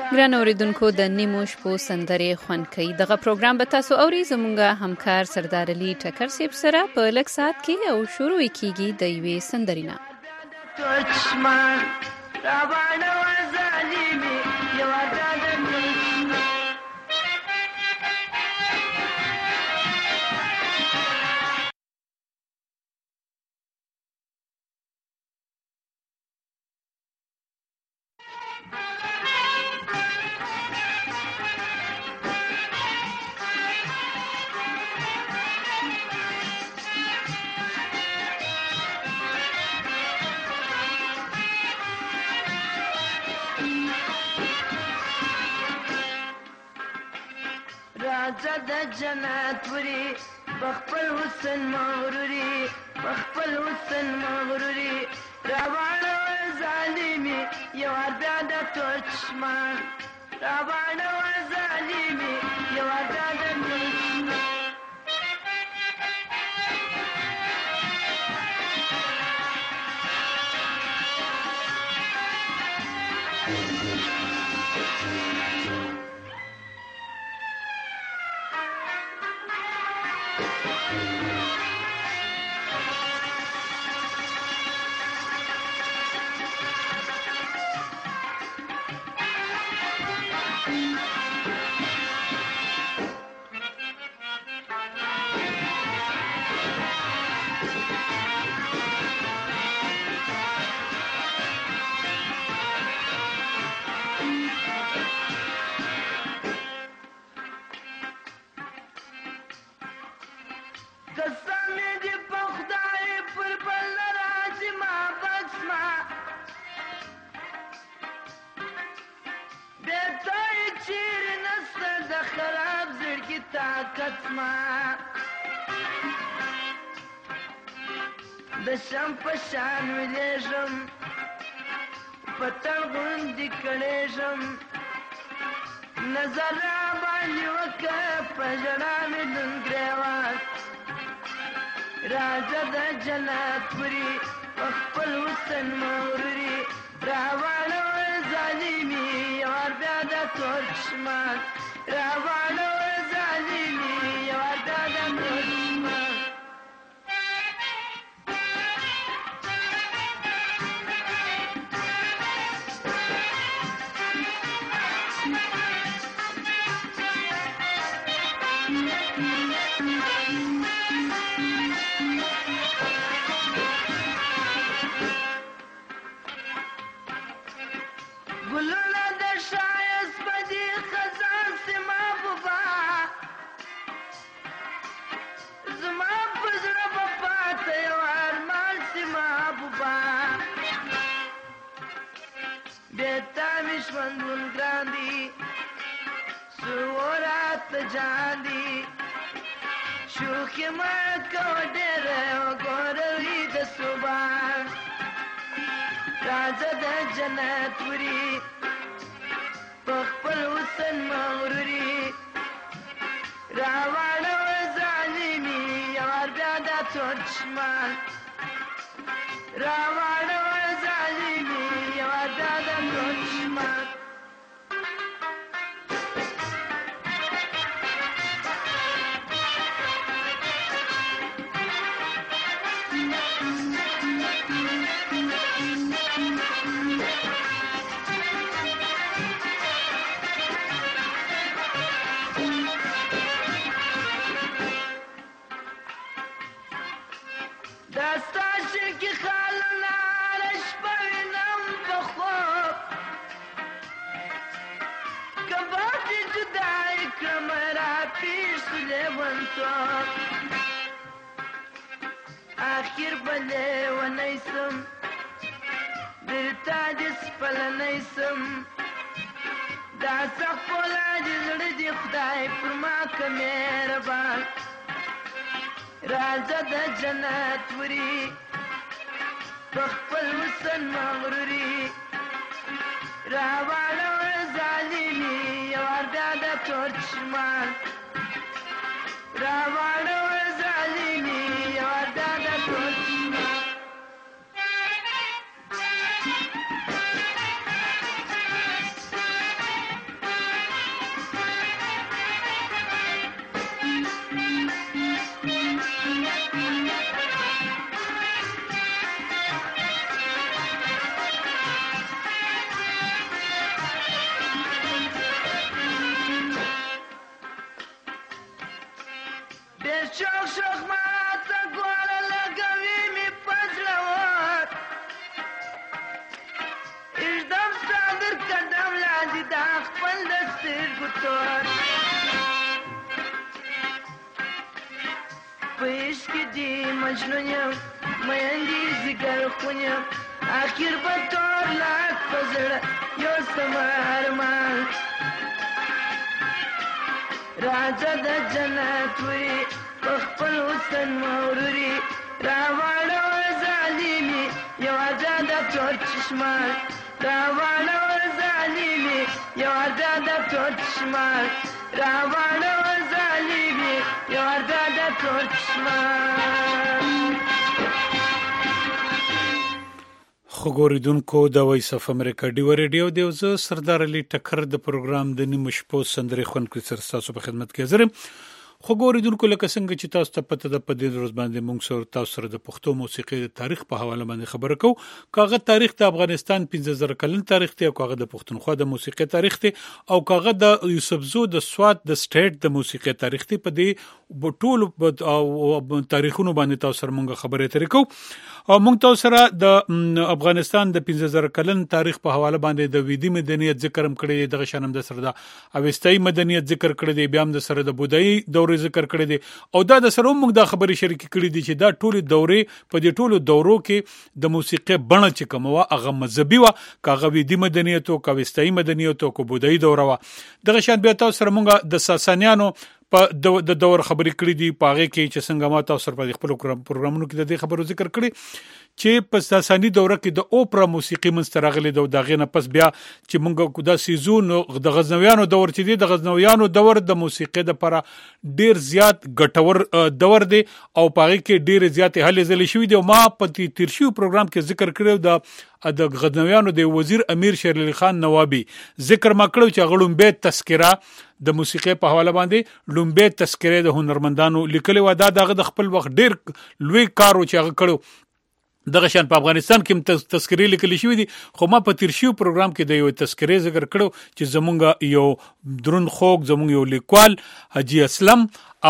ګران اوریدونکو د نیمو شپو سندرې خوند کوي. دغه پروګرام به تاسو اوري زمونږه همکار سردار علي ټکر سیب سره په لږ ساعت کې او شروع کیږي د یوې سندرې نه. راځه د جنت وري بخپل حسن مغروري بخپل حسن مغروري راوانه ظالمي یو بیا د دشمن راوانه ظالمي یو بیا د دشمن د شم پشان ولیږم پتن غوندې کړېږم نظر را باندې وکړه په ژړا مې لوند ګریوان راځه د جنت وري په خپل حسن مغروري راواړوه ظالمي یوار بیا د دشمن راواړوه ظالمي یوار بیا د دشمن ګلونه د ښایست په دې خزان سي محبوبه زما په زړه به پاته یو ارمان سي محبوبه بې تا مې ژوندون ګران دي څو راته جان دي شوخي مه کوه ډېره وګوره د صبح راځه د جنت وري په خپل حسن مغروري راواړوه ظالمي یوار بیا د دشمن راواړوه ظالمي یوار بیا د دشمن آخر بلې ونیسم درته دې سپلنیسم دا سخت فولاد زړه دې خدای پر ما که مهربان راځه د جنت وري په خپل حسن مغروري راواړوه ظالمي یوار بیا د دشمن راواړوه ظالمي یوار بیا د دشمن تور پشک دی مجنون یم میندی زگر خونیم آخر به تور لاک پزړه یو سمارمان راځه د جنت وری په خپل حسن موروري راوړو ظالمي یو آزاد تور چشمان راوړو ظالمي یو آزاد تور چشمان راوړو ظالمي یو آزاد تور چشمان خبریدونکو د وایس اف امریکا ډیو ریډیو دیو زه سردار علي ټکر د پروګرام د نیمه شپو سندري خونکو سره تاسو په خدمت کې حاضر خبریدونکو لکه څنګه چې تاسو ته پته د پدې ورځ باندې موږ سره تاسو سره د پښتو موسیقي د تاریخ په حواله باندې خبرې کوو کاغه تاریخ د افغانستان 15000 کلن تاریخ دی او کاغه د پښتونخوا د موسیقي تاریخ دی او کاغه د یوسفزو د سوات د سټیټ د موسیقي تاریخ دی په دې ټول تاریخونو باندې تاسو سره موږ خبرې ترې کوو او موږ تاسو سره د افغانستان د 15000 کلن تاریخ په حواله باندې د ویدی مدنیت ذکر هم کړی د شانم د سره د اوستای مدنیت ذکر کړی دی بیا هم د سره د بودایی دورې ذکر کړی دی او دا د سره موږ د خبرې شریک کړی دی چې دا ټول دورې په دې ټولو دورو کې د موسیقي بڼه چې کومه هغه مذهبي و کاغه ویدی مدنیت او اوستای مدنیت او بودایی دوره و د شان بیا تاسو سره موږ د ساسانیانو په د دور خبرې کړې دي پاغه کې چې څنګه ما تاسو سره په خپل پروګرامونو کې د دې خبرو ذکر کړی چې په ساسانی دوره کې د اوپرا موسیقي منسترغلي د دغه نه پس بیا چې موږ کو دا سیزون د غزنویانو دور چې دی د غزنویانو دور د موسیقي د لپاره ډیر زیات ګټور دور دی او پاغه کې ډیر زیات هلې ځلې شوې دي ما په تیرشیو پروګرام کې ذکر کړو د غزنویانو د وزیر امیر شیر علي خان نوابي ذکر ما کړو چې غړوم به تذکرہ د موسیقي په حواله باندې لومبه تذکرې د هنرمندانو لیکلي و دا د خپل وخت ډیر لوی کارو چې هغه کړو دغه شان په افغانستان کې تذکرې لیکل شوې دي خو ما په تیرشیو پروګرام کې د یو تذکرې ذکر کړو چې زمونږ یو درون خوګ زمونږ یو لیکوال حاجی اسلم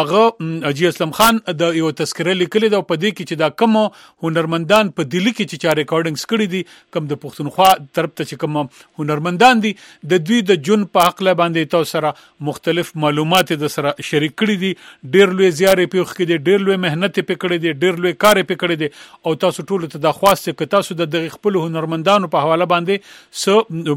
حاجی اسلم خان د یو تذکرې لیکلې ده په دې کې چې دا کوم هنرمندان په دلی کې چې چا ریکارډینګز کړي دي کوم د پښتونخوا طرف ته چې کوم هنرمندان دي د دوی د جون په حق له باندې تاسو سره مختلف معلومات د سره شریک کړي دي ډېر لوی زیارې پیوخ کړي دي ډېر لوی مهنت په کړي دي ډېر لوی کار په کړي دي او تاسو ټول ته د خواسته ک تاسو د خپل هنرمندانو په حواله باندې سو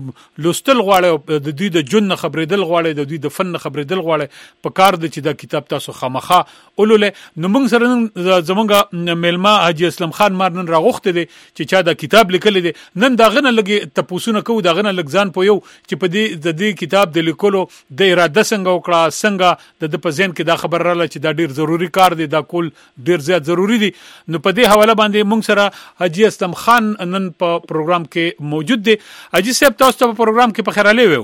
لوستل غواړي د دوی د جون خبرېدل غواړي د دوی د فن خبرېدل غواړي په کار د چې د کتاب تاسو خامخه اولوله نو موږ سره زمونږ ملما حاجی اسلم خان مارنن راغوخته دي چې چا دا کتاب لیکل دي نن دا غنه لګي تپوسونه کو دا غنه لګزان پویو چې په دې کتاب د لیکلو د اراده څنګه وکړه څنګه د پزین کې دا خبر رااله چې دا ډیر ضروری کار دی دا کول ډیر زیات ضروری دي نو په دې حواله باندې موږ سره حاجی اسلم خان نن په پروګرام کې موجود دي حاجی صاحب تاسو په پروګرام کې په خیراله وو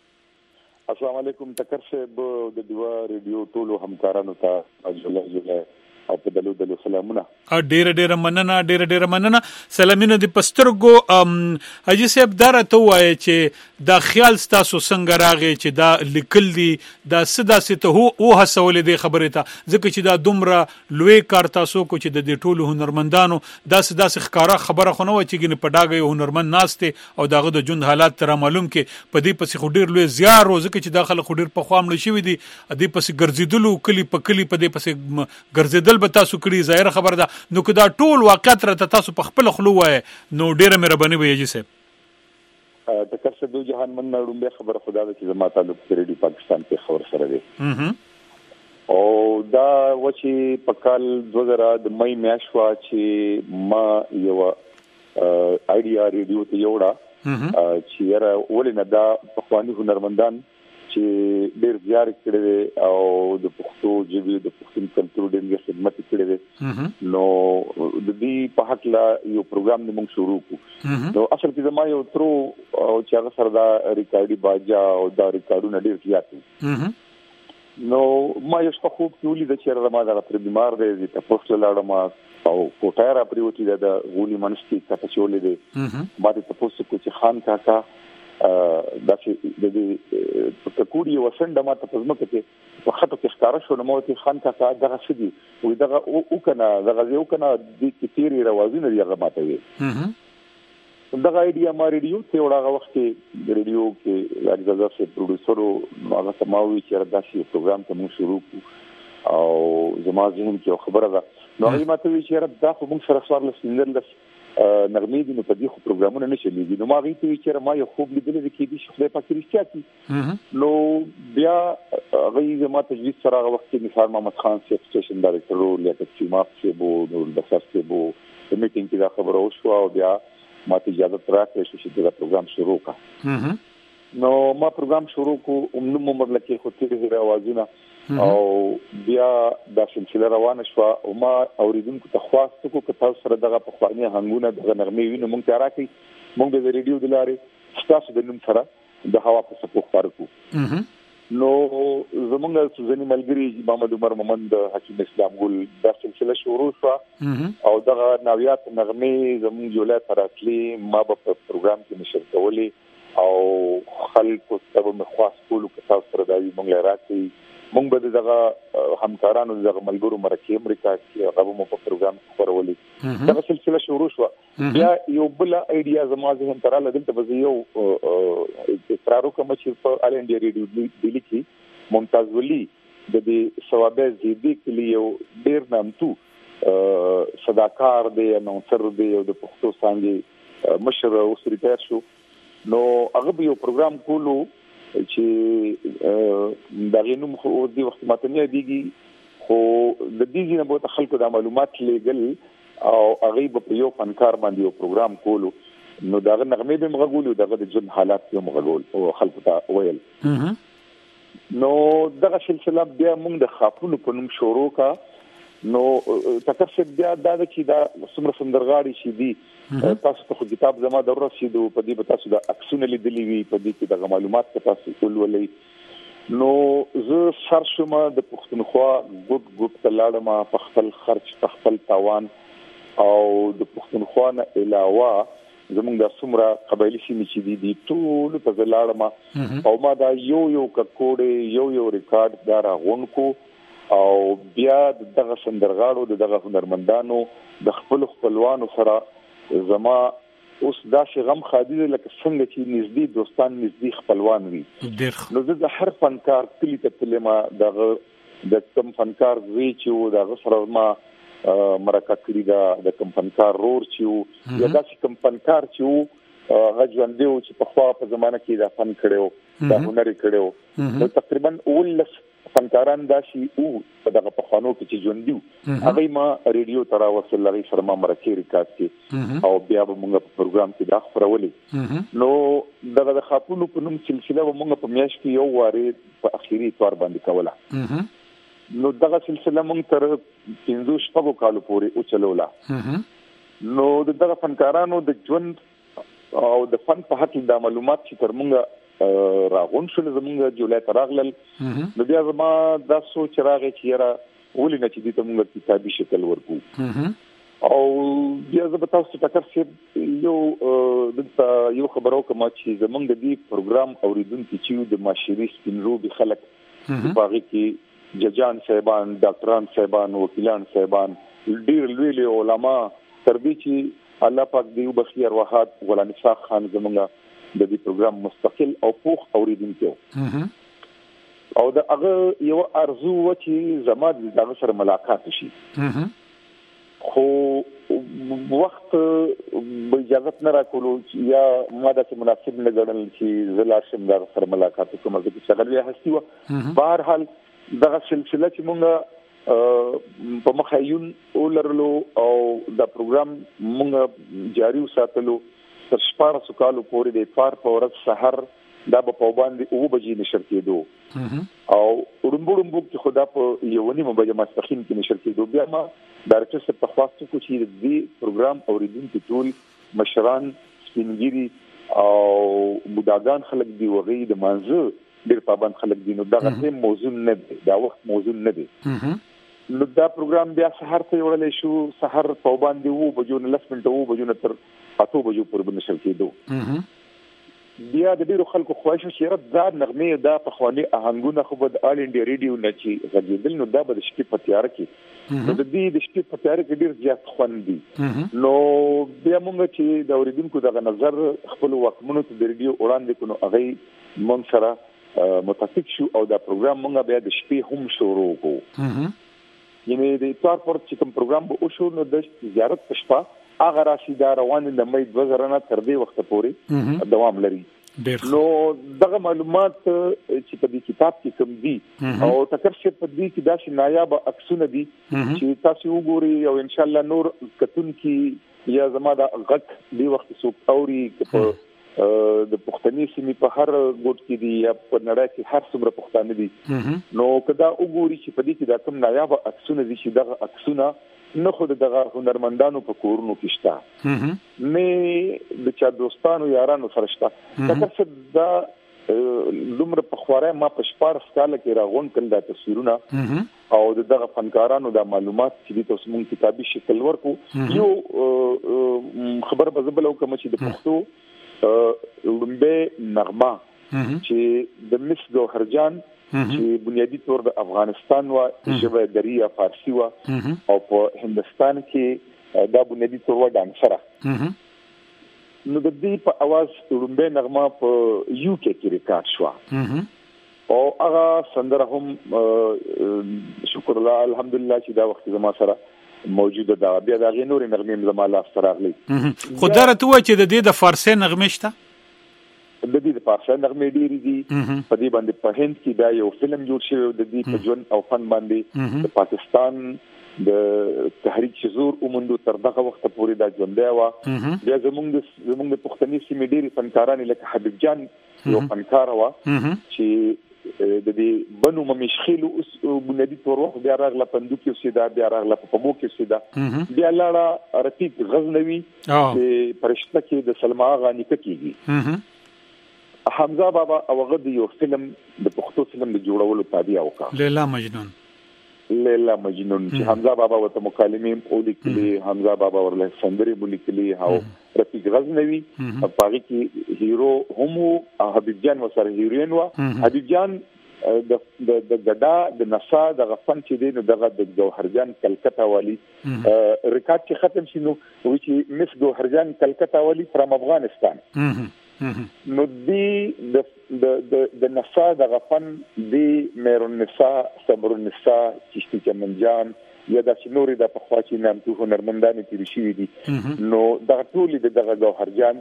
السلام علیکم ټکر صاحب د دیوا ریډیو ټولو همکارانو ته اجازه او په دلو سلامونه ډیر مننه سلامونه د پسترګو حاجی صاحب درته وای چې دا خیال تاسو څنګه راغی چې دا لیکل دي دا سداسه ته او هڅول دي خبره ته ځکه چې دا دومره لوی کار تاسو کو چې د ټولو هنرمندانو دا سداسه ښکارا خبره خونه و چې ګنې په ډاګه هنرمند ناشته او داغه د جون حالات تر معلوم کې په دې پسې خډیر لوی زیار ځکه چې داخله خډیر په خوام لشي دي دې پسې ګرځیدلو کلی په دې پسې ګرځیدل به تاسو کړی ظاهر خبر ده نو که دا ټول واقعیت را تاسو په خپل خلو وای نو ډیره مهرباني وي جی صاحب ټکر څه دوه جهان من نړم به خبر خدا د چې زما تعلق ریډیو پاکستان په خبر سره دی او دا وچی په کال 2000 د مې میاشوا چې ما یو آیډیا ریډیو ته یوړه چې را ولنه دا په خواني هنرمندان چې ډېر زیار کړی او د پښتو ژبې د پښتون کلتور ډېر خدمت کړی نو د دې په حق لا یو پروګرام موږ شروع کړو نو اصل کې زما یو ترو چې هغه سره دا ریکارډي باجا او دا ریکارډونه ډېر زیات نو ما یو څه خوب کیولې د چیرې ما دا پر بیمار دی چې تاسو لاړم او کوټه را پریوتی د غولي منشتي کته چولې دي ما ته تاسو کو چې خان کاکا دا چې د دې کوډي وسنده ما ته پزمکه کې په خطو کې ښکارا شو نو مو ته خان کاکا دغه شدي وې دغه او کنه دغه یو کنه د کثیري روازونه دی هغه ماته وي دغه ایډیا ما ریډیو ته وړاغه وخت کې ریډیو کې راځه چې پروډوسرو هغه سماوي چې داسې پروګرام ته موږ شروع کړو او زما ذهن کې خبره ده نو هغه ماته وی چې دا خو موږ سره سوار لسندل نغمې دي نو په دې خو پروګرامونه نشي لیدي نو ما غي ته چې ما یو خوب لیدل چې دې شخصه پکې رښتیا کی نو بیا هغه زما تجویز سره هغه وخت کې نثار محمد خان سي سټیشن ډایرکټر او لیاقت سیماف سي بو نور بسر سي بو د میټینګ کې دا خبره وشو او بیا ما ته اجازه راکړه چې دا پروګرام شروع کړم نو ما پروګرام شروع کو عموم مملکت خو تیرې اوازونه او بیا دا سلسله روانه شو او ما اوریدونکو ته خواست کو چې تاسو سره دغه په خواني هنګونه دغه نغمې وینو مونږ ته راکړي مونږ د ریډیو د لارې تاسو د نوم سره د هوا په سپو خبرو نو زمونږ سوزنی ملګری محمد عمر محمد حکیم اسلام ګل دا سلسله شروع شو او دغه نویات نغمې زمونږ جوړه تراتلی ما په پروګرام کې نشر کولې او خلکو ته په خاص کولو کې تاسو سره دا مونږ راځي مونږ به دغه همکارانو دغه ملګرو مرکه امریکا کې هغه مو په پروګرام خبرولې دا سلسله شروع شو بیا یو بل ایډیا زما ذهن تراله دلته به یو اصرار کوم چې په آل انډیا ریډیو دلی کې ممتاز ولی د دې ثوابه زیدي کې یو ډیر نامتو صداکار دی نو سر دی او د پښتو څنګه مشر او سریټر شو نو هغه یو پروګرام کولو چې دا غینو خو د وخت ماته نه دیږي خو د دې نه به خلکو د معلومات لګل او هغه په یو فنکار باندې یو پروګرام کولو نو دا نغمې به مغول دغه د جن حالات یو مغول او خلکو ته ویل نو دغه سلسله بیا موږ د خاپونو په نوم شروع کا نو تکسب بیا دا چې دا څومره سندرغاړي شي دي تاسو ته کتاب زما د ورسېدو په دې په تاسو د اکسونه لیدلې وي په دې کې د معلومات تاسو ولولې نو زه سرشمه د پښتونخوا ګوت تلاړم په خپل خرچ په خپل تاوان او د پښتونخوا نه علاوه زمونږ د څومره قبایلی سیمې چې دي ټول په لاړم او ما دا یو ککوړې یو ریکارډ دا راغونکو او بیا دغه سندرغاړو دغه هنرمندانو د خپلوانو سره زما اوس دا شغم خادي لکه څنګه چې نږدې دوستان نږدې خپلوان وي نو د هر فنکار کلی ته تلما د کم فنکار وی چې د سره ما مرکه کړی د کم فنکار رور چې یا د کم فنکار چې غجوندو چې په خوا په زمانه کې دا فن کړو دا هنر کړو نو تقریبا اول فنکاران داسي او په دغه په خانو کې چې ژوندو هغه ما ریډیو ترا وصل لغی سره ما مرکه ریکارډ کې او بیا به موږ په پروګرام کې دا خبرولې نو دغه خاپونو په نوم سلسله موږ په میاش کې یو واره په اخیری تور باندې کوله نو دغه سلسله موږ تر 15 کالو پورې او چلولا نو دغه فنکارانو د ژوند او د فن په حق د معلومات چې تر موږ راغون شول زمونږ جولای تراغلل نو بیا زما دا سوچ راغی چې را ولې نه چې دې ته موږ کتابي شکل ورکو او بیا زه به تاسو ته یو خبرو کوم چې زمونږ د دې پروګرام اوریدونکو چې د معاشري سپینرو به خلک په هغه کې ججان صاحبان ډاکټران صاحبان وکیلان صاحبان ډیر لوی علما تر دې چې الله پاک دې وبخي ارواحات غلام اسحاق خان زمونږ د دې پروګرام مستقل او پوخ اوریدونکو او دا هغه یو ارزو و چې زما د دغه سره ملاقات شي خو وخت به اجازه نه راکولو یا ماده چې مناسب نه ګڼل چې زلا شم د سره ملاقات کوم چې څنګه وي هستي و بهر حال دغه سلسله چې مونږ په مخایون ولرلو او دا پروګرام مونږ جاری وساتلو تر 14 کالو پورې د اتوار په ورځ سحر دا په باندې او بجې نشر کېدو او ورمبو کې خدا په یو نیمه بجې ماسپخین کې نشر کېدو بیا ما ډایرکټر سره په خواستو کو چې دې پروګرام اوریدونکو ټول مشران سپینګيري او بوداګان خلک دی وغي د مانزه ډېر پابند خلک دي نو دا غته موضوع نه دی دا وخت موضوع نه دی نو دا پروګرام بیا سحر ته وړل شو سحر په باندې وو بجو نه 10 منټه وو بجو نه تر 8 بجو پر بنشل کېدو بیا د ډیرو خلکو خواهش چې رات دا نغمه دا په خواني اهنګونه خو د آل انډیا ریډیو نه چې غږیدل نو دا به د شپې په تیار کې نو د دې د شپې په تیار کې ډیر زیات خوند دي نو بیا موږ چې د اوریدونکو د نظر خپل وقمنو ته د ریډیو وړاندې کړو هغه موږ سره متفق شو او دا پروګرام موږ بیا د شپې هم شروع کوو یعنی د اتوار پر چې کوم پروګرام به وشو نو د زیارت په شپه هغه راشي دا روان د مې 2000 نه تر دې وخت پورې دوام لري نو دغه معلومات چې په دې کتاب کې کوم دي او تکرشه په دې کې دا چې نایاب عکسونه دي چې تاسو وګورئ او ان شاء الله نور کتون کې یا زما د غټ دی وخت سو اوري په د پښتني سیمې په هر ګوټ کې دي یا په نړۍ کې هر څومره پښتانه دي نو کدا وګوري چې په دې کې دا کوم نایاب عکسونه دي چې دغه عکسونه نه خود دغه هنرمندانو په کورونو کې شته نه د چا دوستانو یارانو سره شته دا څه دا دومره په خواره ما په شپار سکاله کې راغون کړل دا تصویرونه او دغه فنکارانو دا معلومات چې تاسو مونږ کتابي شکل ورکو یو خبر به زبل او کوم چې د پښتو لومبه نغمه چې د مس ګوهرجان چې بنیادی طور د افغانستان و ژبه دریه فارسی و او په هندستان کې دا بنیادی طور و ډانسره نو د دې په आवाज لومبه نغمه په یو کې ریکارډ شو او هغه سندره هم شکر الله الحمدلله چې دا وخت زما سره موجوده ده بیا دا غي نور نغمې زما لا سراغلي خو درته و چې د دې د فارسی نغمه شته د دې د فارسی نغمې ډېری دي په دې باندې په هند کې دا یو فلم جوړ شوی د دې په ژوند او فن باندې د پاکستان د تحریک شزور اومندو تر دغه وخت پورې دا ژوندې و بیا زمونږ د پښتني سیمې ډېری فنکاران لکه حبیب جان یو فنکار و چې د دې بنو مشخیل او بنیادی طور وخت بیا راغله پندوکي اوسېدا بیا راغله په پمو کې اوسېدا بیا لاړه رفیق غزنوي چې پرشته کې د سلما غانی کېږي حمزه بابا او غد یو فلم د پښتو فلم د جوړولو تابع وکړه لیلا مجنون چې حمزه بابا وته مکالمې او لیکلي حمزه بابا ورله سندري بولیکلي او رفیق غزنوي په هغه کې هیرو هم حبیب جان وسره هیروین و حبیب جان د ګډا د نسا د غفن چې دی نو دغه د جوهرجان کلکتا والی ریکارډ چې ختم شینو وی چې مس جوهرجان کلکتا والی فرام افغانستان نو دی د نسا د غفن دی میرون نسا صبر النساء چشتی چمنجان یا د شنوري د پخوا چې نامتو هنرمندانو تیر شي دي نو د ټولي دغه جوهرجان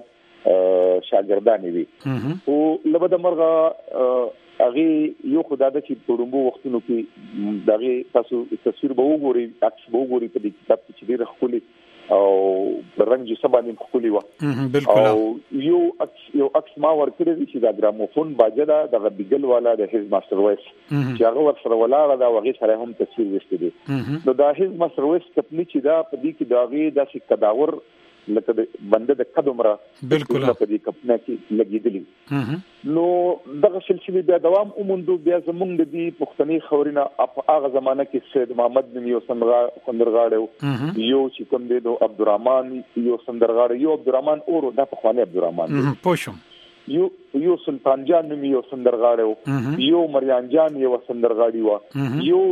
شاګردان وي او لبد مرغه اغه یو خدای د چې پړمبو وختونو کې دغه تاسو تصویر به وګورئ عکس به وګورئ په دې کتاب کې چې ډېر خولي او رنگ جو سبانه خولي و بالکل او یو عکس ما ورکړی چې دا ګراموفون باجه دا بیګل والا د هیز ماستر وایس چې هغه ور سره ولاړه دا وغه سره هم تصویر وشته دي نو دا هیز ماستر وایس کپنی چې دا په دې کې داغه د کداور لکه بنده د قدمره بالکل په دې کپنا کې لګیدلی نو دغه سلسله بیا دوام اومندو بیا زمونږ د دې پښتني خورینه هغه زمانہ کې سید محمد بن یو سندرغاړو یو چې کوم دی نو عبدالرحمن یو سندرغاړو یو عبدالرحمن اور د پخوانی عبدالرحمن پوښم یو سلطان جان نوم یو سندرغاړو یو مریان جان یو سندرغاړي و یو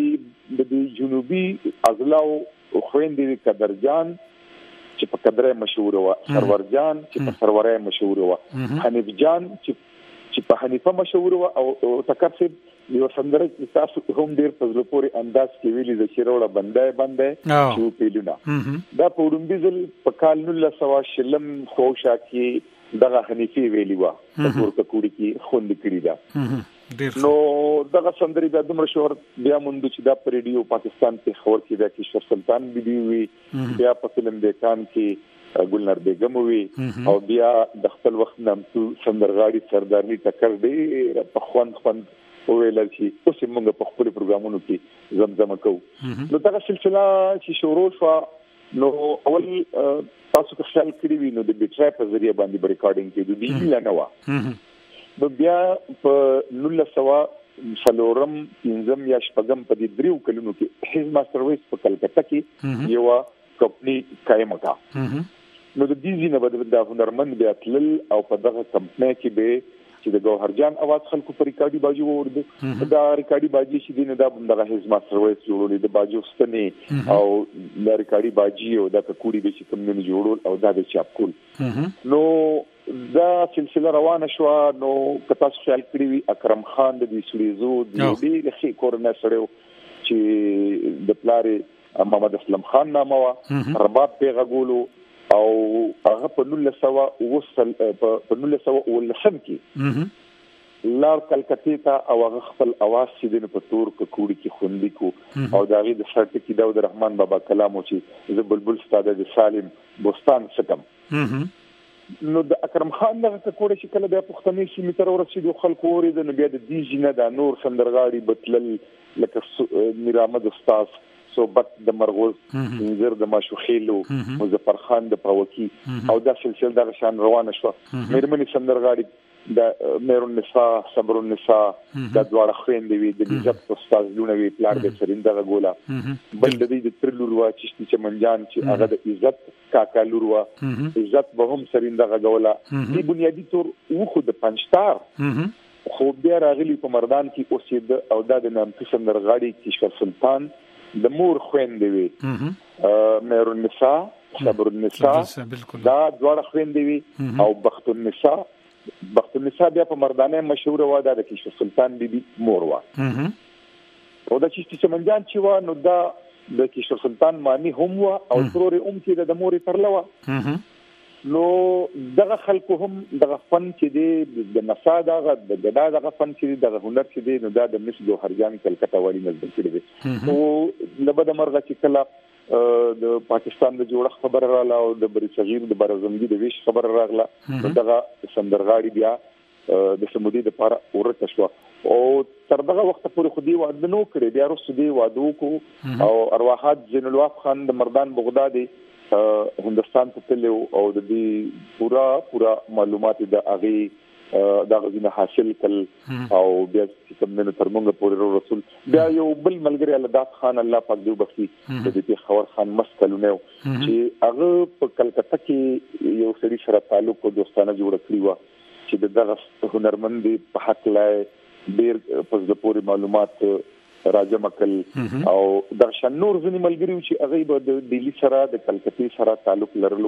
د جنوبي اضلاع خويندې قدرجان چې په قدره مشهور و سرور جان چې په سروره مشهور و حنیف جان چې په حنیفه مشهور و او تکرسب یو سندره چې تاسو هم ډیر په زلپوري انداز کې ویلي د شیروړه بنده چې پیلونه دا په وړاندیزل په کال 1900 خوشا کې دغه حنیفي ویلی و په ورته کوړي کې خوند کړی دا نو دغه سندري د دومره شهرت بیا مونږ چې دا په ریډیو پاکستان کې خبر کې دا کې شر سلطان بي وی بیا په فلم دیکان کې ګلنار بیگم وی او بیا د خپل وخت نامتو سندرغاړي سردارني ټکر دی په خوند ویل شي اوس موږ په خپل پروګرامونو کې زمزمه کوو نو دغه سلسله چې شروع شو نو اول تاسو که خیال کړی وي نو د بیټرای په ذریعہ باندې ریکارډینګ کې د دې لنوا نو بیا په 1900 فلورم پنځم یا شپږم په دې دریو کلونو کې هیز ماستر وایس په کلکته کې یو کمپنی قائم کړه نو د دې ځینې د هنرمند بیا تلل او په دغه کمپنۍ کې به چې د ګوهرجان اواز خلکو په ریکارډي باجو ورده دا ریکارډي باجي چې دینه دا دغه هیز ماستر وایس جوړول د باجو ستنې او د ریکارډي باجي او د کوړي به چې کوم نه جوړول او دا د چاپ کول نو دا سلسله روانه شو. نو کتا خیال کړی وی اکرم خان د دې سړيزو د دې خې کورنه سره چې د پلارې محمد اسلم خان نامه وا رباب پیغه ګولو او هغه په 1900 کې لار کلکتې ته او هغه خپل اواز چې د پتور کوړي کې خوندې کو او داغي د شرط کې داود رحمان بابا کلام او چې ز بلبل ستاده د سالم بوستان ستم نو د اکرم خان دغه کوړي چې کله بیا پښتني شي متر ورسېدو خلکو ورید نو بیا د دې جنه د نور سندرغاړي بتلل لکه میرامد استاد صوبت د مرغوز انذر د ماشوخیلو مظفر خان د پاوکی او دا سلسله د شان روانه شو. مېرمنې سندرغاړي د مېرون نساء صبر النساء د دواړه خويندې وي د عزت استاد لونه وی پلار د سرینده غولا بل د دې ترلور وا چې چمنجان چې هغه د عزت کاکا لور وا عزت به هم سرینده غولا دی بنیادی تور و خو د پنځتار خو بیا راغلی په مردان کې اوسید او د نامتو سندرغاړي کشف سلطان د مور خويندې وي مېرون نساء صبر النساء دا دواړه خويندې وي او بخت النساء بیا په مردانه مشهور و دا د کشف سلطان بیبي مور وا او د چشتي چمنجان چې و نو دا د کشف سلطان مانی هم و او ضروري کې د مور ترلوا نو دغه خلکو هم دغه فن چې د نسا دغه دغه فن چې دغه هنر چې نو دا د مس ګوهرجان کلکته والی نزدل کړي دي نو لبد مرغه چې کله د پاکستان د جوړ خبر رااله او د بری صغیر د برزمګي د ویش خبر راغله دغه سندرغاړي بیا د سمودي د لپاره ورته شو او تر دغه وخت پورې خو دی واده نو کړی بیا وروسته دی واده کو او ارواحات زین الوهاب خان د مردان بغدادي هندستان ته تلو او د دې پورا معلومات د اغي د غزنه حاصل کل او بیا کوم نه ترمنګ پورې رسول بیا یو بل ملګری لداف خان الله پاک دی بخي د دې خبر خان مسکلونه چې هغه په کلکته کې یو سړي سره تعلق او دوستانه جوړ کړی و چې دغه هنرمند په حق لای ډیر په پورې معلومات راجم کل او د شنور ځنی ملګریو چې هغه به د دلی سره د کلکتې سره تعلق لرلو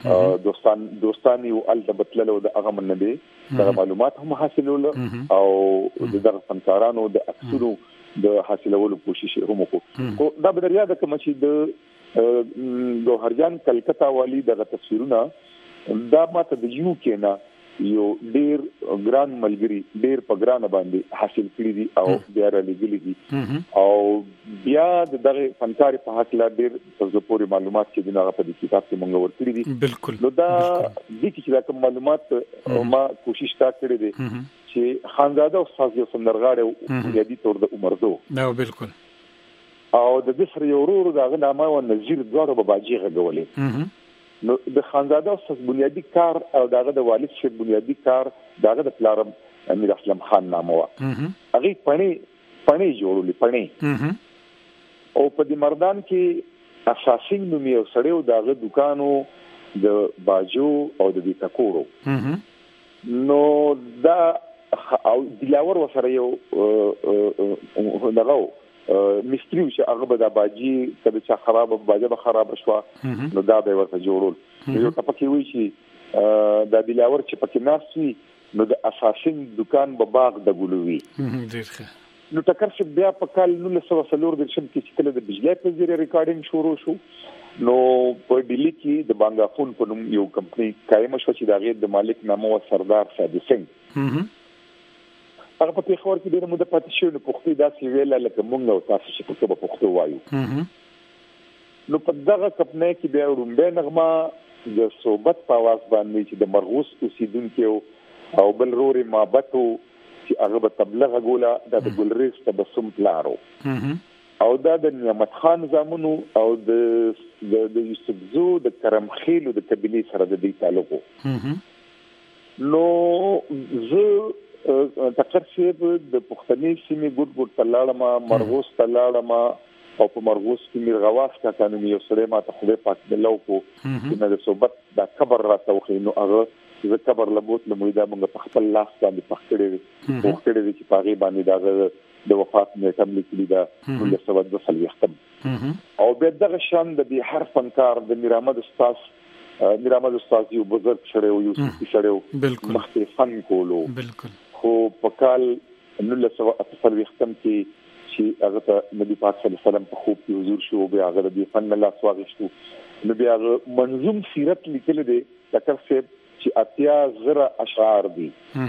دوستانی او البتللو د هغه منبه د معلومات هم حاصلول او د فنکارانو د اکثرو د حاصلولو کوشش هم وکړو دا بدریا د کوم چې د ګوهرجان کلکتا والی دغه تصویرونه دا ماته د یو کې نه یو ډیر ګران ملګری ډیر په ګران باندې حاصل کړی دي او بیا را لګیلي دي او بیا دغه فنکار په حق لا ډیر په پوری معلومات چې دغه په کتاب کې مونږ ورکړي دي بالکل نو دا د چې دا کوم معلومات ما کوشش تا کړی دي چې خانزاده او استاد یو سندرغاړي او یادي تور د عمرزو نو بالکل او د دسر یو ورور دغه نامه او نذیر دوه به باجی غوولې نو د خانزاده او بنیادی کار او داغه د والد شه بنیادی کار داغه د پلارم امیر اسلم خان نامه وا هغه پڼې جوړولې پڼې او په دې مردان کې اساسي نومي او سړیو داغه دکانو د باجو او د ټکورو نو دا او دلاور وسره یو دغه مستریو چې هغه به د باجی کله چې خراب باجه به خراب شو نو دا به ورته جوړول یو ټپکی وی چې د دلاور چې پکې ناسوي نو د اساسین دکان به باغ د ګلوي ډیر ښه نو ټکر چې بیا په کال 1940 د شم کې کله د بجلی په ذریعہ ریکارډینګ شروع شو نو په ډیلی کې د بانګافون په نوم یو کمپنی قائم شو چې د غیر د مالک نامه سردار سادی سنگ هغه په پیښور کې ډېر موده پاتې شو نو پښتو داسې ویل لکه مونږ او تاسو چې په پښتو وایو نو په دغه کپنه کې بیا ورومبه نغمه د صوبت په आवाज باندې چې د مرغوس اوسیدونکو او بل روري مابتو چې هغه په تبلیغ غولا د ګلریز تبسم پلارو او دا د نعمت خان زامنو او د یوسف زو د کرم خیلو د قبيله سره د دې تعلق نو زه تکر شیب د پښتني سیمې ګډ تلاړه ما مرغوس تلاړه ما او په مرغوس کې میرغواس کا قانوني یو سره ما ته خو په دلو کو چې د صحبت د قبر را توخي نو هغه د قبر لبوت لمویدا موږ په خپل لاس باندې پخکړې چې پاغي باندې د وفات نیټه لیکلي دا د سبب د خلوختم او به دغه شان د هر فنکار د میرامد استاد یو بزرګ شړیو یو سپی شړیو مخکې فن کولو بالکل خو په کال 1948 کې چې هغه ته نبی پاک صلی الله علیه وسلم په خوب کې حضور شو بیا هغه د فن الله سواغشتو نو بیا منظوم سیرت لیکل دي تکر سے چې اتیا زره اشعار دي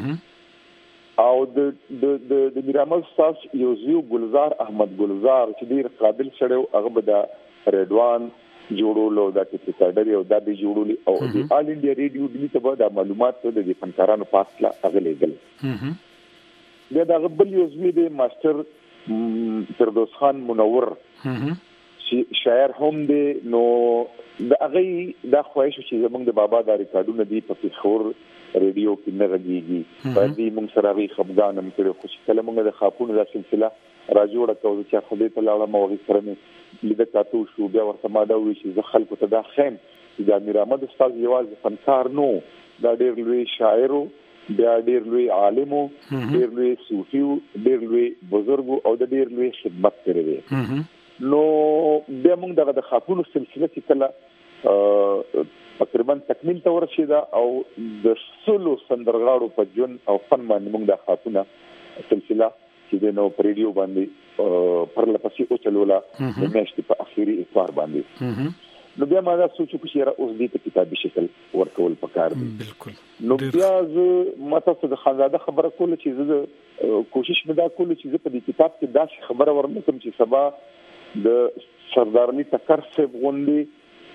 او د میرامل استاد یو زیو گلزار احمد گلزار چې ډیر قابل شړیو هغه به د ریډوان جوړولو د ټیکټر یو د جوړولي او د آل انډیا ریډیو دلی ته به د معلومات د فنکارانو پاسله اغلیدل دا د بل یو زوی د ماستر فردوس خان منور چې شاعر هم دی نو د هغه د خواهش چې زمونږ د بابا د ریکارډونو دی په فخور ریډیو کې نه غږیږي په دې موږ سره وی خپګانم کړو خو چې کله موږ د خاپونو د سلسله راجوړه کوو چې خو دې ته لاړه مو سره لیدل تاسو شو بیا ورته ما دا وی چې زه خلکو ته دا خیم چې د امیر احمد استاد یوازې فنکار نو دا ډېر لوی شاعر بیا ډېر لوی عالم ډېر لوی صوفي ډېر لوی بزرګ او د ډېر لوی خدمت کړی نو بیا موږ د خاپونو سلسله چې کله تقریبا تکمیل ته ورسیدا او د سلو سندرغاړو په جون او فن باندې موږ د خاپونه سلسله چې نو ریډیو باندې پر لپسې او چلولا د میاشتې په اخیری اتوار باندې نو بیا ما دا سوچو چې را اوس دې په کتابي شکل ورکول پکار دي بالکل نو بیا ماته څه د خانزاده خبره کول چې زه کوشش مدا کول چې زه په دې کتاب کې دا خبره ورمکم چې سبا د سردار علي تکر صاحب غوندي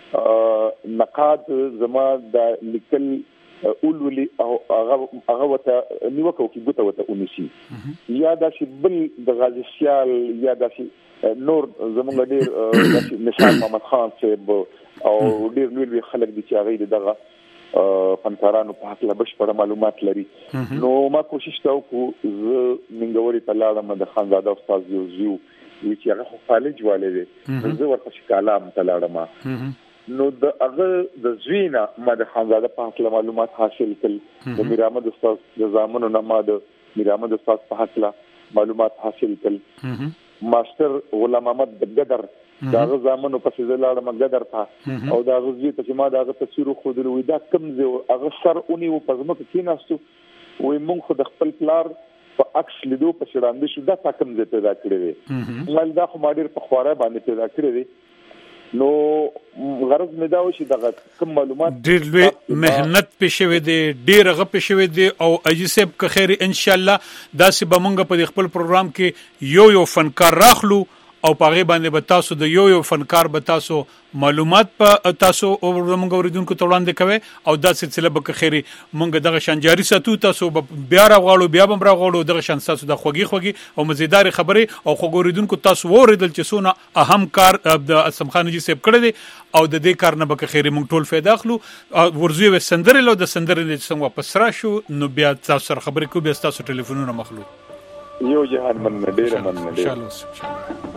نقاد زما د لیکل اولولي او هغه وته نیوکو کې ګوته وته ونشي یا دا چې بل د غازی سیال یا دا چې نور زمونږ ډیر مثال محمد خان صاحب او ډیر لوی خلک دي چې هغه دغه فنکارانو په حق له بشپړ معلومات لري نو ما کوشش وکړو زه منګوري په لاړه د خانزاده استاد یو چې هغه کالج والے دي زه ورته کالام تلاړم نو د هغه د زوینا ما د خانزاده په حق معلومات حاصل کړل د میر احمد استاد د زامنو نه ما د میر احمد استاد په حق معلومات حاصل کړل ماستر غلام احمد بدر داغه زامنو په ځلاړه مګدر تا او دا غزي ته ما داغه تصویر خو د وېدا کم زه هغه سر اونې و په ځمکه کې ناستو وې مونږ خو د خپل پلار په عکس لیدو په شړاندې شو دا تاکم زه پیدا کړې ول دا خو ما ډیر په خواره باندې پیدا کړې نو غرض مې دا و چې دغه کوم معلومات ډېر لوی مهنت پېښوي دي ډېر غو پېښوي دي او اجسب که خیر ان شاء الله دا سه بمونګه په خپل پروګرام کې یو فنکار راخلو او پاغه باندې به تاسو د یو فنکار به تاسو معلومات په تاسو او موږ اوریدونکو ته وړاندې کوي او دا سلسله به خيري موږ دغه شان جاری ساتو تاسو بیا راغړو بیا هم راغړو دغه شان تاسو د خوږی او مزیدار خبره او خو اوریدونکو تاسو وریدل چې سونه اهم کار د اسم خان جی سیب کړی دی او د دې کار نه به خيري موږ ټول فائدہ اخلو ورزوی وسندر له د سندر نه څنګه واپس راشو نو بیا تاسو سره خبرې کوو بیا تاسو ټلیفونونه مخلو یو جهان من ډیر من ډیر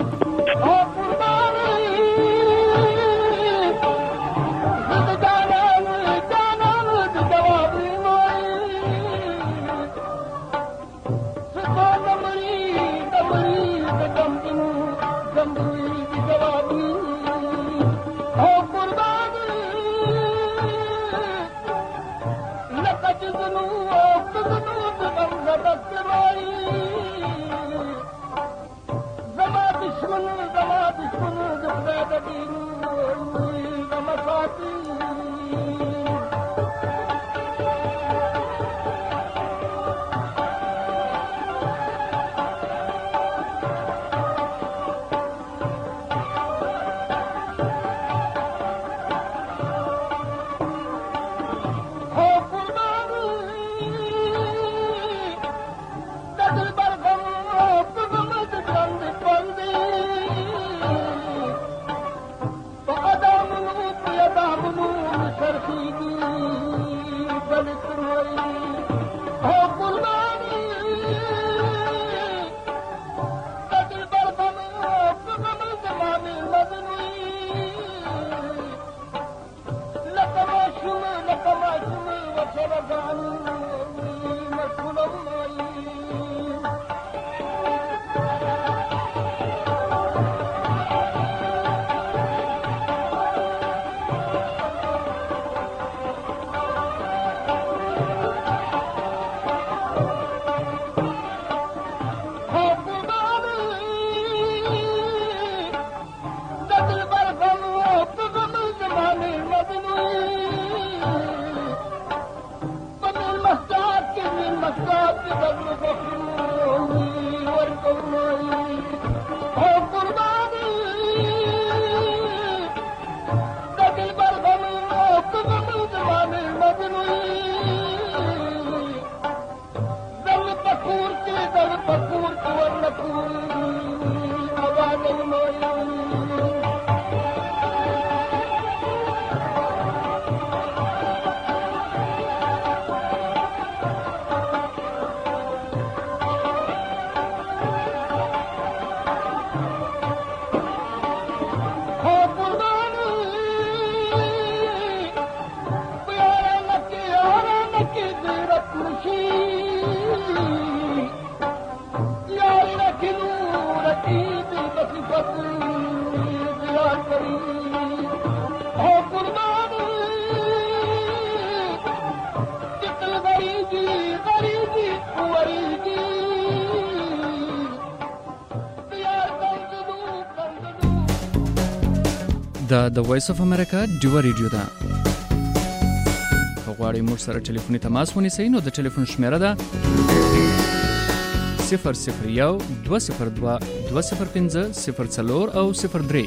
د وایس اف امریکا ډیو ریډیو ده. غواړئ موږ سره ټلیفوني تماس ونیسئ نو د ټلیفون شمیره ده 001 202 205 04 او 03.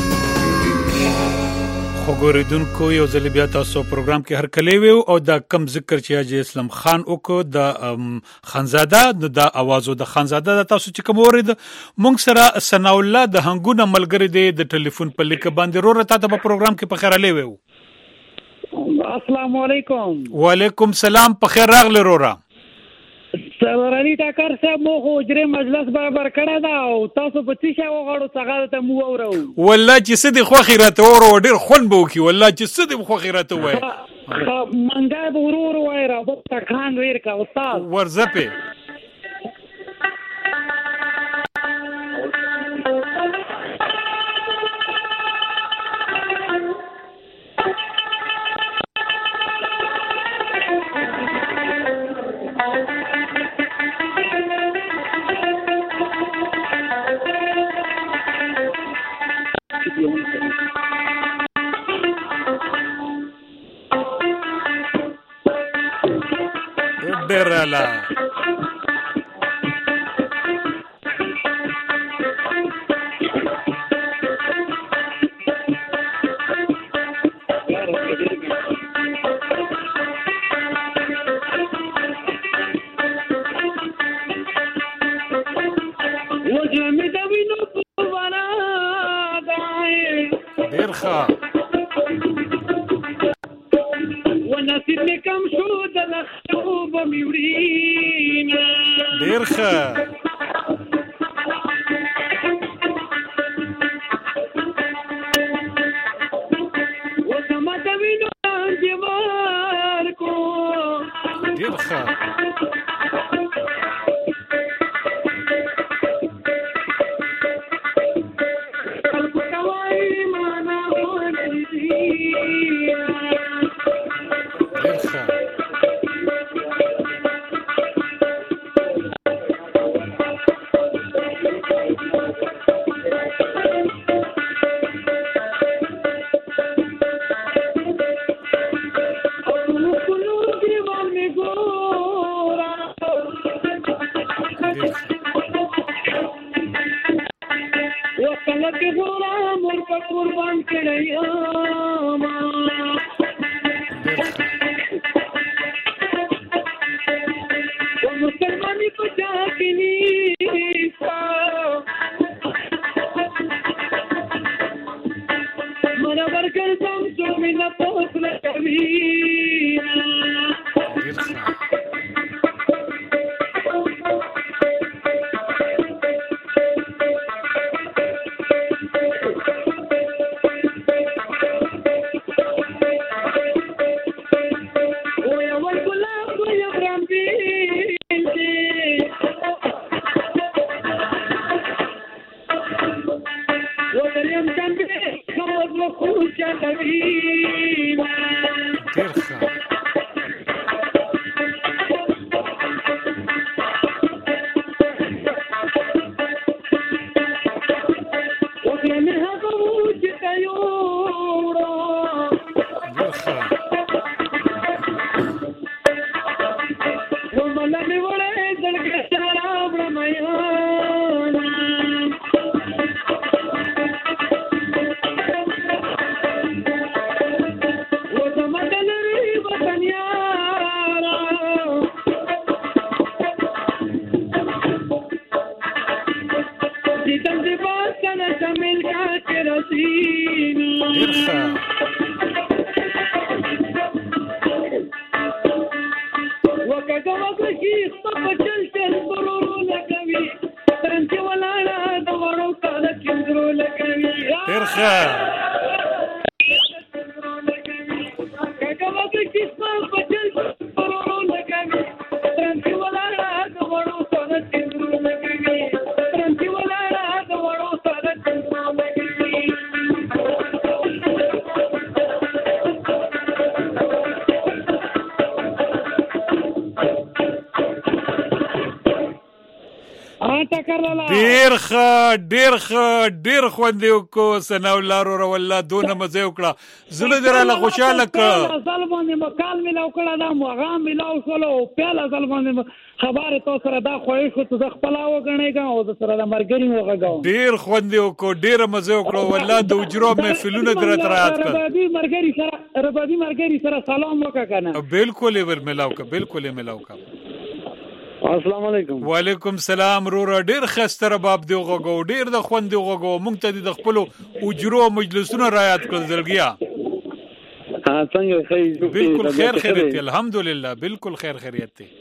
خو ګوریدونکو یو ځل بیا تاسو پروګرام کې هر کلی ویو او دا کم ذکر چې حاجی اسلام خان وکړو د خانزاده د اوازو د خانزاده د تاسو چې کوم ورید مونږ سره ثنا الله د هنګونه ملګری دی د ټلیفون په لیک باندې روره تاسو په پروګرام کې په خیر علي ویو. السلام علیکم. وعلیکم سلام، په خیر راغلی روره. سرورانی ټاکر صاحب مو خو اجرې مجلس برابر کړی دا او تاسو په څه شی وغواړو څنګه ته مو اورو والله چې څه د خوښې راته اورو ډېر خوند به وکړي والله چې څه د خوښې راته ووایي منګی به ورو ورو وایي رابطه خان ویر کا استاد ورځپې Berala. Berkha. Berkha. Berkha. چې خپل چل چل ورو لګوي ترنګ ولاړه د وړو کاله کندرو لګوي ډېر ښه کاکا وکړي چې خپل چل ورو لګوي ترنګ ولاړه د وړو کاله کندرو لګوي ترنګ ولاړه د وړو کاله کندرو لګوي ډېر ښه خوندې وکړو ثناء الله وروره والله دونه مزه وکړه زړه دې راله خوشحاله کړه ځل باندې مکال میلاو کړه دا مغام میلاو شولو پیاله ځل باندې خبره تو سره دا خوښ شو ته خپل وګڼېګا او د سره د مرګري وغږاو ډېر خوندې وکړو ډېر مزه وکړو والله د اجرو محفلونه درته رايات کړ ربابي مرګري سره سلام وکړه کنه بالکل ور ملاو کا السلام علیکم وعلیکم السلام رورا ډېر خسته رباب دی وغو ډېر د خوند دی وغو مونږ ته د خپل اجرو مجلسونه رعایت کړل زلګیا ها څنګه بالکل خیر خیریت الحمدلله بالکل خیر خیریت دی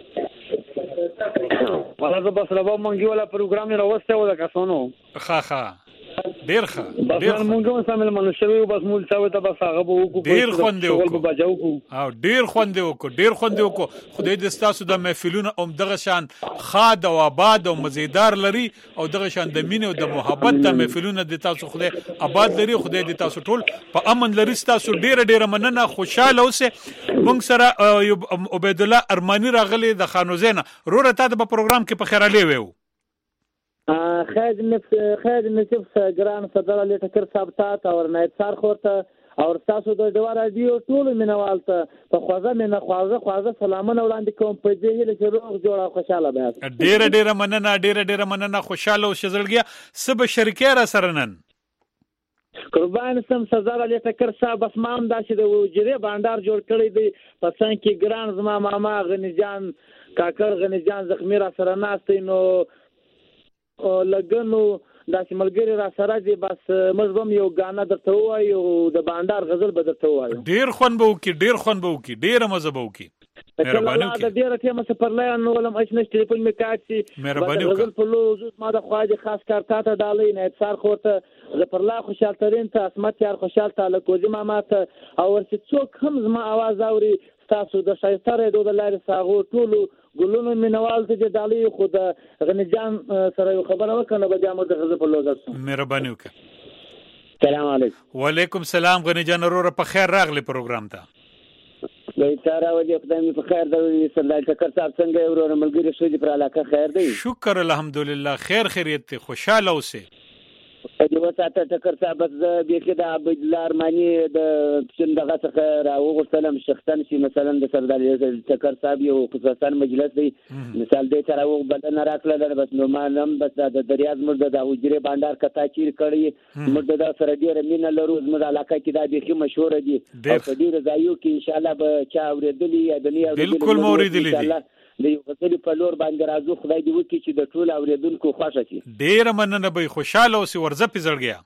ولله بس رباب مونږ ولا پروګرام راوسته و د کسانو ښه ډېر ښه ډېر مونږ هم سامل منشوي بس مول څاو ته بس هغه به وکړو ډېر خوند دی وکړو او ډېر خوند دی وکړو خدای دې ستاسو د محفلونه دغه شان خاد او آباد او مزیدار لري او دغه شان د مینې او د محبت د محفلونه د تاسو خدای آباد لري خدای دې تاسو ټول په امن لري تاسو ډېر مننه خوشاله اوسه مونږ سره عبید الله ارمانی راغلی د خانوزینه روره تا د پروګرام کې په خیراله ویو خالد نصف ګران صدر علی ټکر ثابتات او نایب سار خورته او تاسو د ډوا رادیو ټول مینوالته په خوازه سلامونه وړاندې کوم په دې هیله چې روغ جوړه خوشاله به ډېر مننه خوشاله او شزلګیا سب شریکه را سره نن قربان سم صدر علی ټکر صاحب بس مام داسې د وجری باندار جوړ کړی دی په څنګه کې ګران زما ماما غنیجان کاکر غنیجان زخمی را سره ناستې نو لګنو داسې ملګری را سره دی بس موږ هم یو غانا درته وایو د باندار غزل به درته وایو ډېر خوند به وکي ډېر مزه به وکي مهرباني وکړئ د ډېر ټیمه سپرلای نو ولم اچنه ټلیفون می کاټي مهرباني وکړئ په لوز ما د خواجه خاص کار تا ته دالي نه افسر خورته زپرلا خوشحال ترين ته اسمت یار خوشحال تعالی کوزي ماما ته او ورڅ څوک هم زما आवाज اوري تاسو د شایسته ریډو د لارې ساغو ټولو ګلونو مینوال ته دالي خود غنجان سره خبره وکنه به د امر د غزه په لوز مهرباني وکړئ السلام علیکم وعلیکم السلام غنجان وروره په خیر راغلی پروګرام ته بیچاره ودی خدای په خیر دی سردار ټکر صاحب څنګه ورور ملګری شو دي پر علاقه خیر دی شکر الحمدلله خیریت ته خوشاله اوسه دی وساته ټکر صاحب د بیخي د عبد الله ارمانی د څنګه څخه راوغتلم شخصا چې مثلا د سردار ټکر صاحب یو خصوصا مجلس دی مثال دې تر او بدن راکړل بس نو مانم بس د دریاز مرده د وجری باندار کتا چیر کړی مرده د سره ډیر مين لرو زموږ علاقه کې دا بیخي مشهور دي او په دې ځایو کې ان شاء الله به چا اوریدلی یا دنیا بالکل موریدلی دي د یو غزل په لور باندې راځو خدای دې وکړي چې د ټول اوریدونکو خوښ شي ډیر مننه به خوشاله اوسې ورځ په زړګیا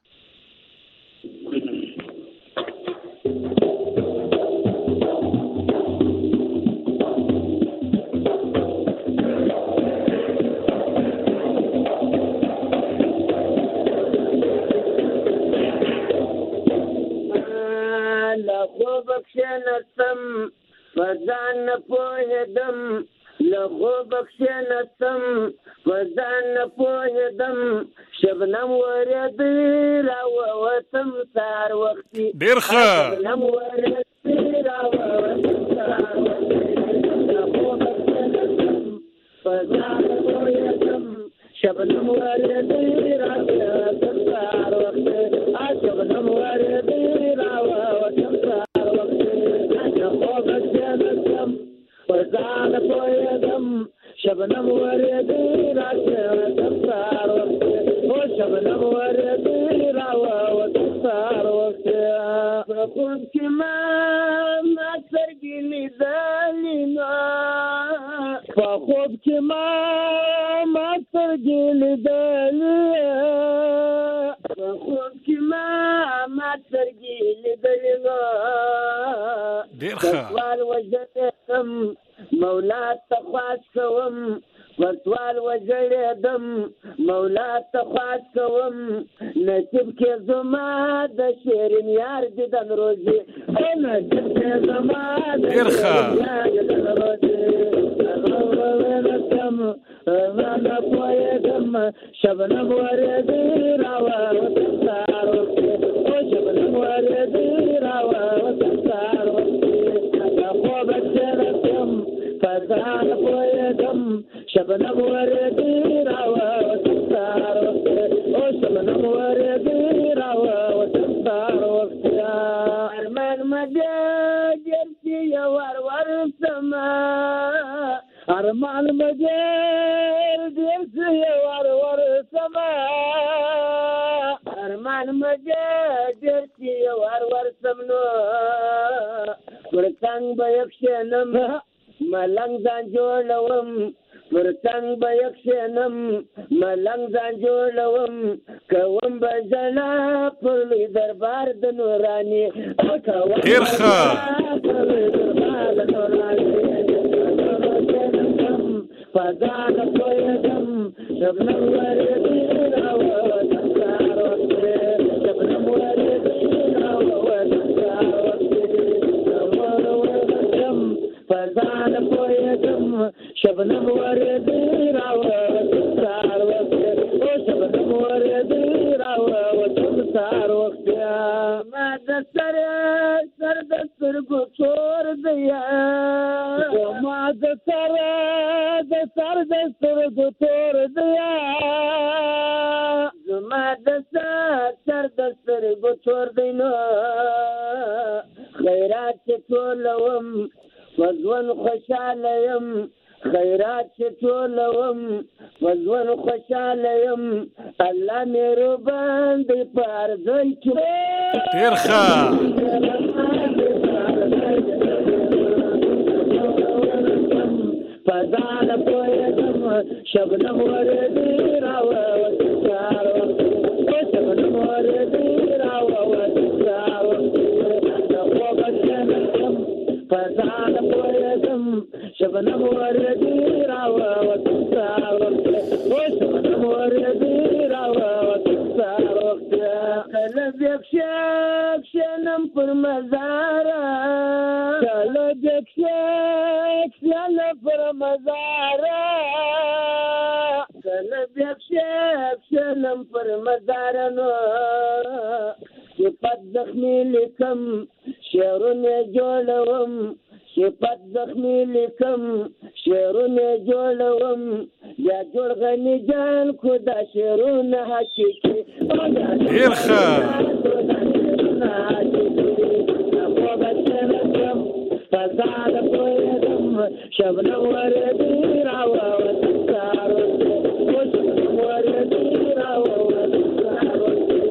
لا خوبك شنتم فزان پوهدم لخوبك شنتم فزان پوهدم شبنم وردی راوتم سار وقتی ډیر ښه شبنم وردی راوتم سار وقتی لخوبك شنتم فزان پوهدم شبنم وردی راوتم سار وقتی شبنم وردی راوتم سار وقتی لخوبك شنتم فزان پوهدم شبنم وردی راوتم سار وقتی شبنم وردی راوتم سار وقتی خوب کی ما سرگلی دلینا خوب کی ما سرگلی دلینا خوب کی ما سرگلی دلینا ډیر ښه وال وجدتم مولا ته خواست کوم ورسوال وجړېدم مولا ته خواست کوم نصیب کې زما د شیرین یار دیدن روزي نصیب کې زما د شیرین یار دیدن روزي وانا پوهېدم شبنم ورېدې راوه وطن سهار وختې شبنم ورېدې راوه وطن سهار وختې د خوبه تېره شم په ځان پوهېدم شبنم ورېدې راوه وطن سهار وختې شبنم ورېدې راوه وطن سهار وختې ارمان مه ډېر چې یو ور سمه ارمان مجر دیر سے ور سما ارمان مجر دیر سے ور سمنو ورتنگ بیکشنم ملنگ ځان جوړوم ورتنگ بیکشنم ملنگ ځان جوړوم کوم بجنا پر دربار د نورانی ډیر ښه فزاد پوهېدم شبنم ورېدې راوه وطن سهار وختې شبنم ورېدې راوه وطن سهار وختې فزاد پوهېدم شبنم ورېدې راوه وطن سهار وختې شبنم ورېدې راوه وطن سهار وختې ما د سر د سترګو تور دی ما د سر د سترګو تور دی زما د سر د سترګو تور دی نو خیرات چې ټولوم وژوند خوشحاله یم خیرات چې ټولوم وژوند خوشحاله یم الله مهربان دی په هر ځای کې ډېر ښه فزاله پوهېدم شبنم ورېدې راوه وطن سهار وختې شبنم ورېدې راوه وطن سهار وختې د خوبه کښېنستم فزاله پوهېدم شبنم ورېدې راوه وطن سهار وختې شبنم ورېدې راوه وطن سهار وختې کله کښېنم پر مزاره کله کښېنم پر مزاره کله کښېنم پر مزاره نو صفت زخمي لیکم شعرونه جوړوم صفت زخمي لیکم شعرونه جوړوم یا جوړ غني جان خدا شعرونه حقيقي ډېر ښه فزاد پوهېدم شبنم ورېدې راوه وطن سهار وختې شبنم ورېدې راوه وطن سهار وختې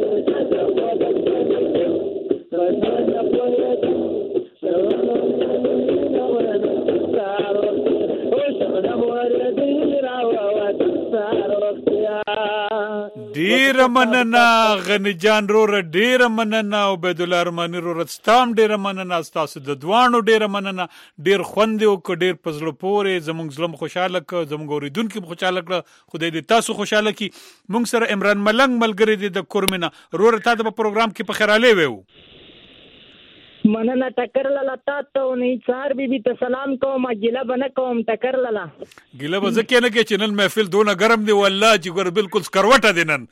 فزاد پوهېدم شبنم ورېدې راوه وطن سهار وختې شبنم ورېدې راوه وطن سهار وختې ډیره مننه غنی جان روره ډیره مننه عبید الله ارماني روره ستام ډیره مننه تاسو د دوانو ډیره مننه ډیر خوند وکړ ډیر پزړه پورې زموږ زلم خوشاله ک زموږ اوریدونکو خوشاله کړ خدای دې تاسو خوشاله کی موږ سره عمران ملنګ ملګری دی د کورمنه روره تا د پروګرام کې په خیراله وو مننه ټکر لاله تاسو نه څار بیبي ته سلام کوم ګیله بنه کوم ټکر لاله ګیله به ځکه نه کې چې نن محفل دونه ګرم دی والله چې ګور بالکل سکروټه دي نن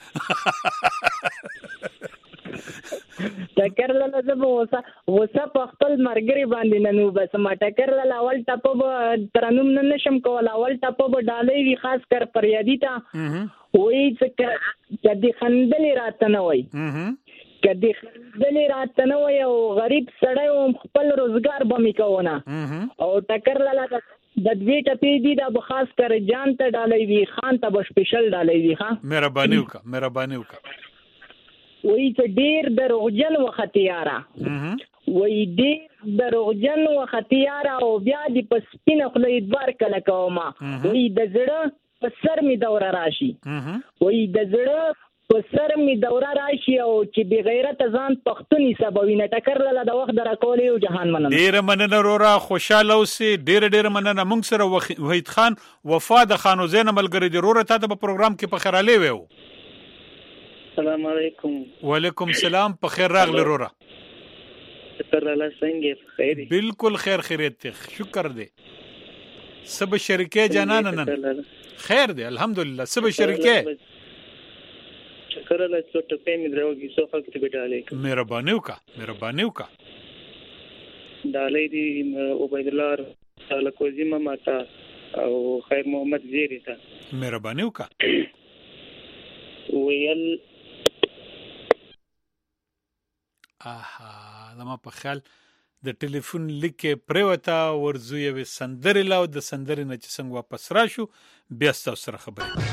ټکر لاله زه وسه په خپل مرګري باندې ننو بس ما ټکر لاله اول ټاپو ترنم نه نشم کول اول ټاپو ډالې وی خاص کر پریادی تا وې چې د خندلې راته نه وای کدی خندلې راته نه وای او غریب سړی او خپل روزګار به می کوونه او ټکر لاله د دوی ټپې دي د خاص کر جان ته ډالې وی خان ته به سپیشل ډالې وی ها مهرباني وکړه وای ته ډیر دروغجن وختیاره وای ډیر دروغجن وختیاره او بیا دې په سپینه خلې دوار کله کومه وای د زړه په سر می دور راشي وای د زړه په سر می دوره راشي او چې بی غیرت ځان پښتون حسابوي نه ټکر لاله د وخت درکولې او جهان مننه. ډیر مننه رورا، خوشاله اوسې. ډیر مننه. مونږ سره وحید خان وفا د خانو زین ملګری دی. رورا ته په پروګرام کې په خیراله ویو. السلام علیکم. وعلیکم السلام. په خیر راغلی رورا. شکر الله څنګه خیر؟ بالکل خیر خیریت دی. شکر دی. سب شریکه جانان نن خیر دی الحمدلله. سب شریکه شکر الله څو په می دروږي سو وخت به ډالې مهرباني وکا ډالې دی عبید الله تعالی کوزی ماتا او خیر محمد زیری ته مهرباني وکا ویل لما په خیال د ټلیفون لیکه پریوتا ورزوی وي سندري لاو د سندري نه چې څنګه واپس راشو بیا تاسو سره خبرې.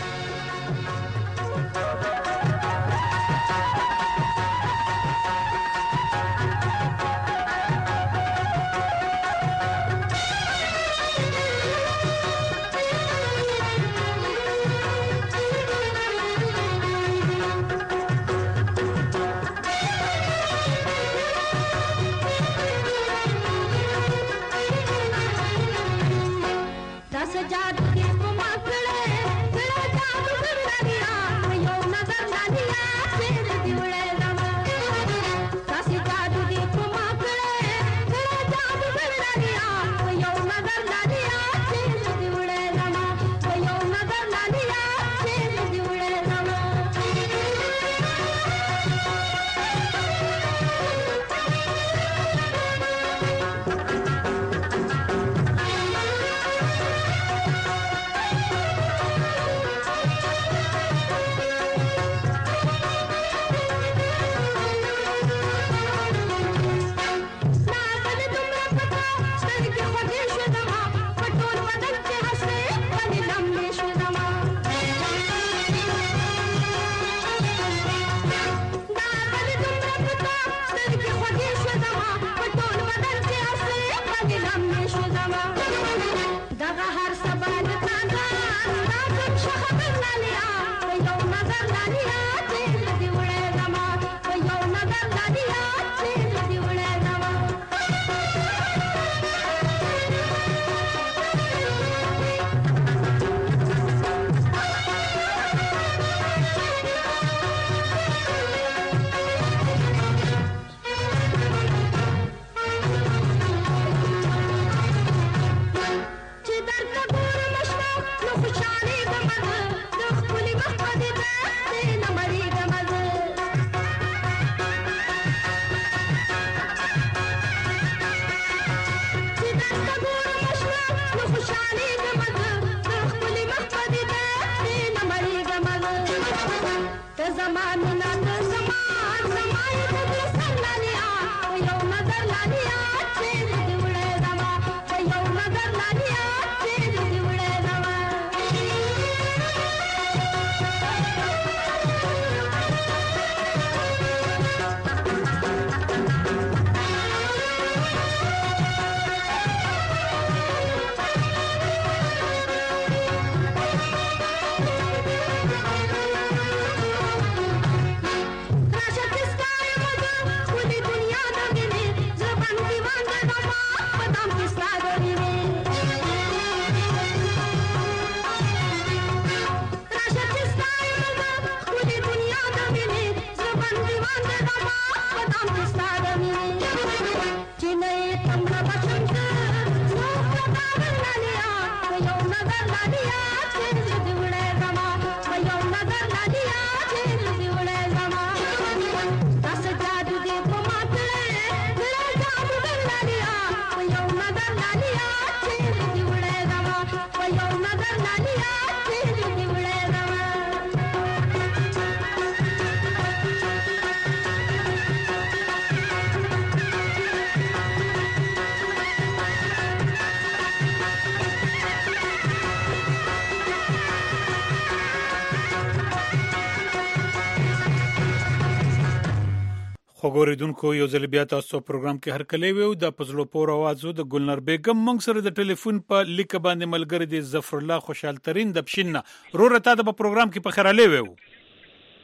خبرېدونکو یو ځل بیا تاسو پروګرام کې هر کله ویو د پزلو پور اوازو د ګلنر بیگم مونږ سره د ټلیفون په لیک باندې ملګری دی ظفر الله خوشحال ترين د پښینه رورته د پروګرام کې په خراله ویو.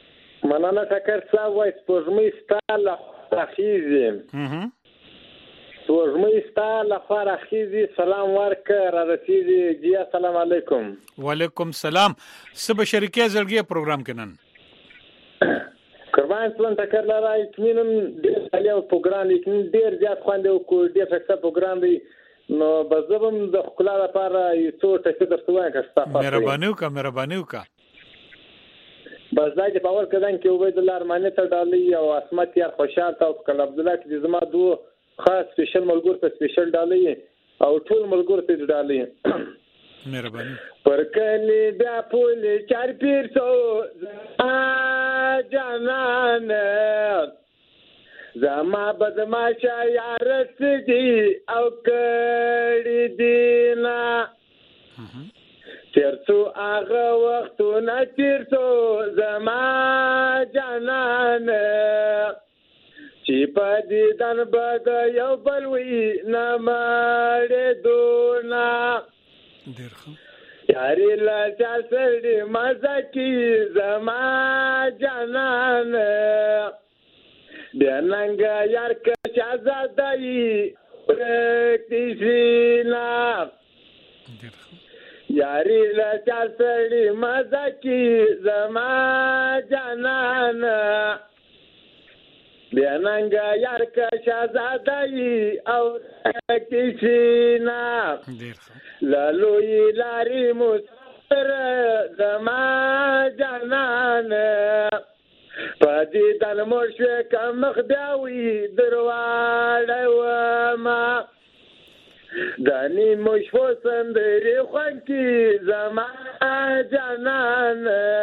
مننه ټکر صاحب وای سپوږمۍ ستا له راخیږي سپوږمۍ ستا له راخیږي سلام ورکړه را رسیږي جی السلام علیکم. وعلیکم سلام. څه به شریکه زړګي پروګرام کې نن قربان سلام ټکر لاره اطمینان ډېر یو پروګرام لیکن ډېر زیات خوند او ډېر ښه پروګرام دی نو بزبم د خپل لپاره یو څو ټکي درته وایم که تاسو مهرباني وکړه بس دا چې باور کړم چې عبید الله ارمانی ته ډالۍ او اسمت یار خوشحال او کله عبد الله چې زما دوه خاص سپیشل ملګر ته سپیشل ډالۍ او ټول ملګر ته ډالۍ مهرباني پر کلی بیا پولی چار پیر سو جانان زما بدماشا یارت دی او کړي دینا تیرڅو هغه وختونه تیرڅو زما جانان چې په دې دن بد یو بل وی نه مړې دونا یاري لا چا سړي مزه کی زما جانان بیا ننګ یار که چا زادای پرکتیشینا یاری لا چا سړي مزه کی زما جانان بیا ننګ یار که چا زادای او پرکتیشینا لالوی لاری مسافر زما جانان پدې تل مرشه کم خداوي درواړه وما دانی مشفو سندري خوان کی زما جانان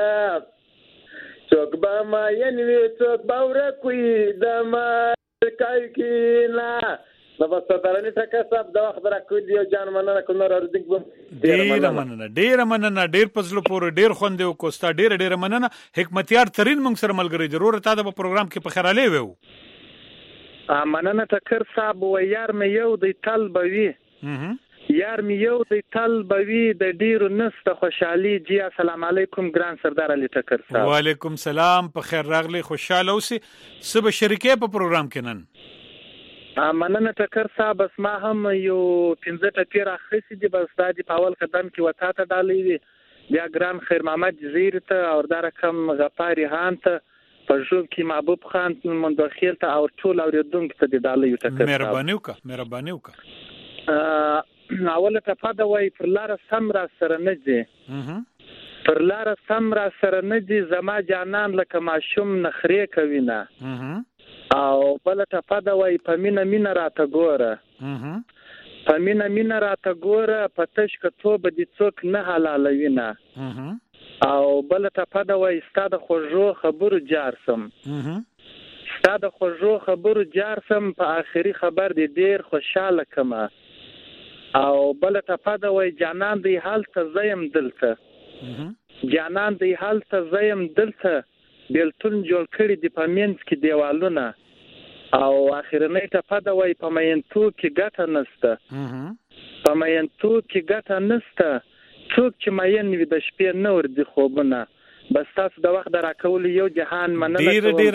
څوک به ما ینوي څوک باور کوي دما کای کینا نو بس ترانه ټکه صاحب دا وخت راکو دی جان مننه کوم راځي ډیر مننه ډیر پزلو پور ډیر خوند او کوستا ډیر مننه حکمتیار ترين موږ سره ملګری ضرور تا د پروګرام کې په خیراله وو مننه ټکر صاحب و یار مې یو د تل بوي یار مې یو د تل بوي د ډیرو نست خوشحالي جی السلام علیکم ګران سردار علي ټکر صاحب. وعلیکم سلام په خیر راغلی خوشاله اوسې سبا شریکه په پروګرام کې نن مننه ټکر صاحب بس ما هم یو 15 ټکی راخسي دي بس دا دی په اول قدم کې وتا ته ډالۍ دي بیا ګران خیر محمد جزیر ته او دا رقم غفاری هان ته په ژوند کې محبوب خان مندخیل ته او ټول اوریدونکو ته ډالۍ ټکر مهرباني وکړه اوله ټپه دا وای پر لار سم را سره نه دي پر لار سم را سره نه دي زما جانان لکه ماشوم نخري کوي نه او بل ټپه دا وای په مینا راته ګوره په مینا راته ګوره پتش کتو به دي څوک نه حلالوي نه او بل ټپه دا وای ستاده خوږو خبرو جارسم ستاده خوږو خبرو جارسم په آخري خبر دي ډیر خوشاله کما او بل ټپه دا وای جانان دی حال ته زیم دلته جانان دی حال ته زیم دلته بیلتون جوړ کړی دی په مینس کې دیوالونه او اخرنۍ ټپه دا وای په مینتو کې ګټه نسته په مینتو کې ګټه نسته څوک چې مین وي د شپې نه ورځي خوبونه بس تاسو د وخت راکول یو جهان مننه ډیر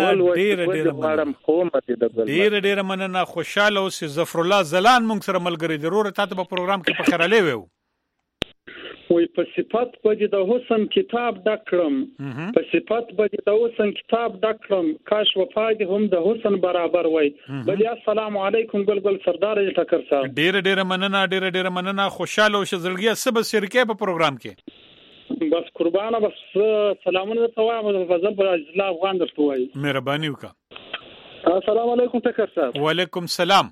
مننه خوشاله اوسې ظفر الله زلان مونږ سره ملګری ضرور تاسو په پروګرام کې په خیراله وو وي په صفات به د حسن کتاب ډکړم په صفات به د حسن کتاب ډکړم کاش وفا دې هم د حسن برابر وای بل السلام علیکم ګل سردار ټکر صاحب ډیر مننه خوشاله اوسې زړګي سبا شریکه په پروګرام کې بس قربانه بس سلامونه ته وایم فضل پر اجلا افغان درته وای مهرباني وکړه السلام علیکم ټکر صاحب. وعلیکم سلام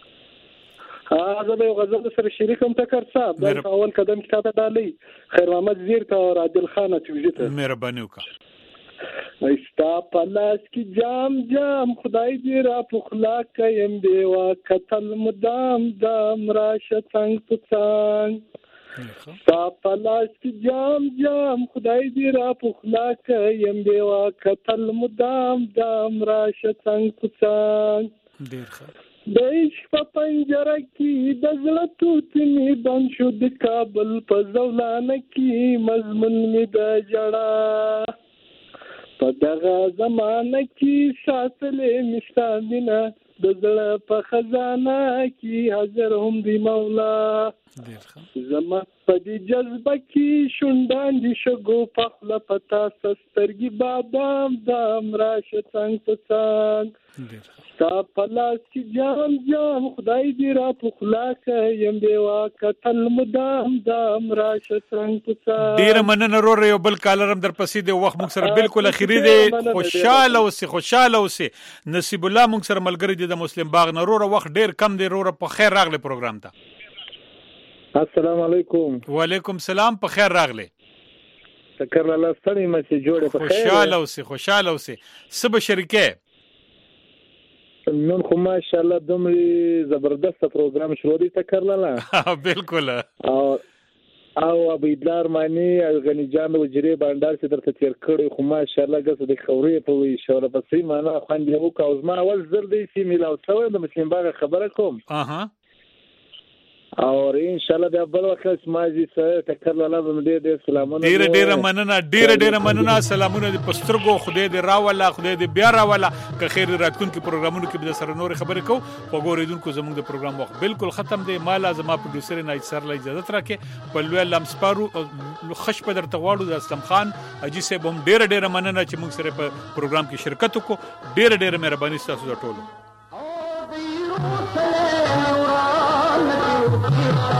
زه به غزل سره شریکم ټکر صاحب دا اول قدم کې تاسو ډالۍ خیر محمد زیر ته او عادل خان ته وجته مهرباني وکړه استا پلاس کی جام خدای دې را پخلا کيم دیوا قتل مدام دام راشه څنګ پڅنګ استا پلاس کی جام خدای دې را پخلا کيم دیوا قتل مدام دام راشه څنګ پڅنګ ډیر ښه د عشق په پنجره کې د زړه توت می بند شو د کابل په زولانه کې مضمون می د جړه په دغه زمانه کې ساتلې مستاندینه د زړه په خزانه کې حاضر هم دی مولا زما په دې جذبه کې شوندان دي شګو په خپل پتا سترګي بادام دام راشه څنګه په څنګه تا پلاس کې جام خدای دې را په خلاص یم دیوا کتل مدام دام راشه څنګه په څنګه ډیر مننه رور یو بل کالرم در پسې دی وخت موږ سره بالکل اخیری دی خوشاله اوسه نصیب الله موږ سره ملګری دی د مسلم باغ نه رور وخت ډیر کم دی رور په خیر راغلی پروګرام ته السلام علیکم وعلیکم السلام په خیر راغلی تکر الله ستړي مې جوړه په خیر خوشاله اوسه سبا شریکه نن خو ماشاءالله دومره زبردست پروګرام شروع دي تکر الله بالکل او ابیدلار معنی غنی جان وجری باندار چې درته تیر کړی خو ماشاءالله ګس د خوري په وی شوره پسې معنا خوند یو کاوزما اول زر دی چې میلاو سوی د مسلم باغ خبره کوم او ان شاء الله د بل وخت ماجي سره تکر الله به دې سلامونه ډیر مننه سلامونه د پسترګو خدای دې راولا خدای دې بیا راولا که خیر راتکون کې پروګرامونو کې به سره نور خبرې کو په ګوریدونکو زموږ د پروګرام وخت بالکل ختم دی مال زما پروډوسر نه سر له اجازه راکې په لوی لمسپارو خش په درته واړو د اسلام خان اجي صاحب هم ډیر مننه چې موږ سره په پروګرام کې شرکت وکړو ډیر مهرباني تاسو ټولو